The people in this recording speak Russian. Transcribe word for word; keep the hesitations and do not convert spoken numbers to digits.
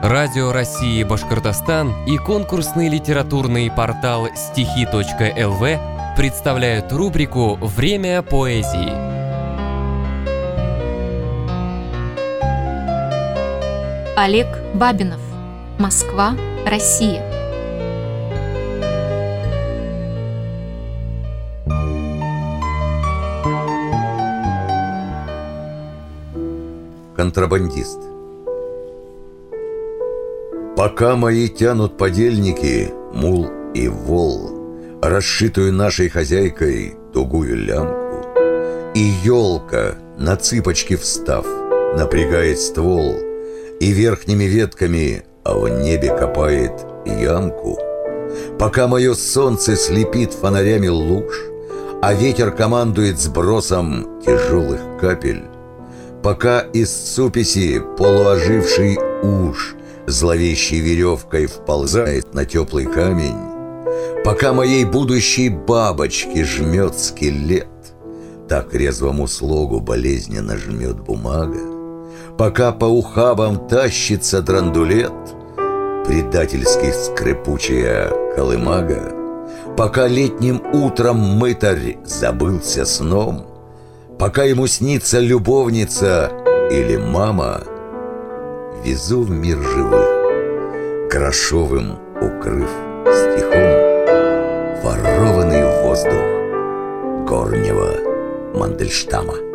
Радио России Башкортостан и конкурсный литературный портал стихи точка эл ви представляют рубрику «Время поэзии». Олег Бабинов. Москва, Россия. Контрабандист. Пока мои тянут подельники, мул и вол, расшитую нашей хозяйкой тугую лямку, и елка, на цыпочки встав, напрягает ствол и верхними ветками, а в небе копает ямку, пока мое солнце слепит фонарями луж, а ветер командует сбросом тяжелых капель, пока из суписи полуоживший уж зловещей веревкой вползает на теплый камень, пока моей будущей бабочке жмет скелет, так резвому слогу болезненно жмет бумага, пока по ухабам тащится драндулет, предательски скрипучая колымага, пока летним утром мытарь забылся сном, пока ему снится любовница или мама, везу в мир живых, грошовым укрыв стихом ворованный воздух горнего Мандельштама.